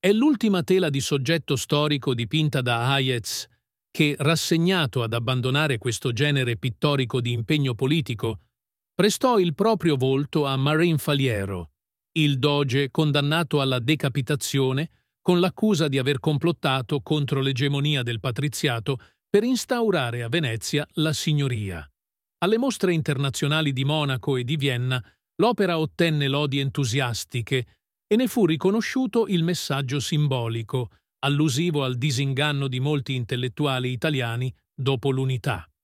È l'ultima tela di soggetto storico dipinta da Hayez che, rassegnato ad abbandonare questo genere pittorico di impegno politico, prestò il proprio volto a Marin Faliero, il doge condannato alla decapitazione con l'accusa di aver complottato contro l'egemonia del patriziato per instaurare a Venezia la signoria. Alle mostre internazionali di Monaco e di Vienna l'opera ottenne lodi entusiastiche e ne fu riconosciuto il messaggio simbolico, allusivo al disinganno di molti intellettuali italiani dopo l'unità.